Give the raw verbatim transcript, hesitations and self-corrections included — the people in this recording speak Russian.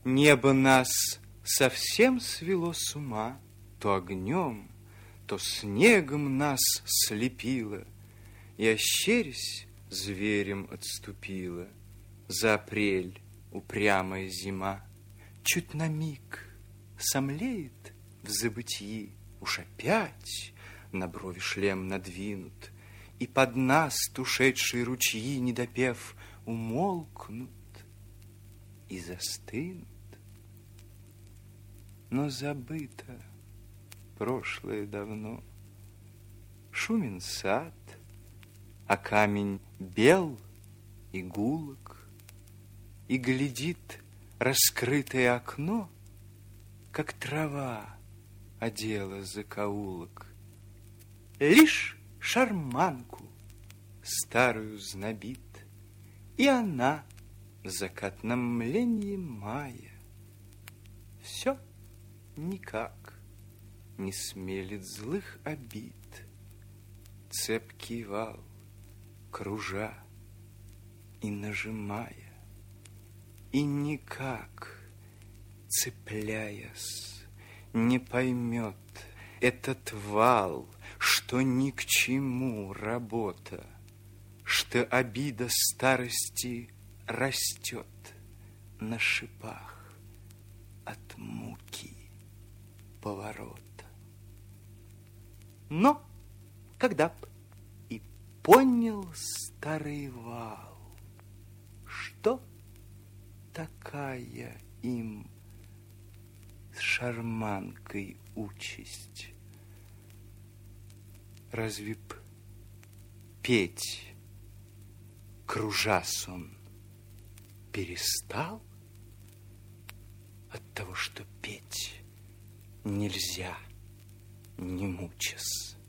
Небо нас совсем свело с ума, то огнем, то снегом нас слепило, и, ощерясь, зверем отступила за апрель упрямая зима. Чуть на миг сомлеет в забытии, уж опять на брови шлем надвинут, и под нас ушедшие ручьи, не допев, умолкнут и застынут. Но забыто прошлое давно. Шумен сад, а камень бел и гулок, и глядит раскрытое окно, как трава одела закоулок. Лишь шарманку старую знобит, и она в закатном мленье мая все никак не смелит злых обид. Цепкий вал, кружа и нажимая, и никак, цепляясь, не поймет этот вал, что ни к чему работа, что обида старости растет на шипах от муки поворота. Но когда б и понял старый вал, что такая им с шарманкой участь, разве б петь, кружась, он перестал от того, что петь нельзя, не мучаясь?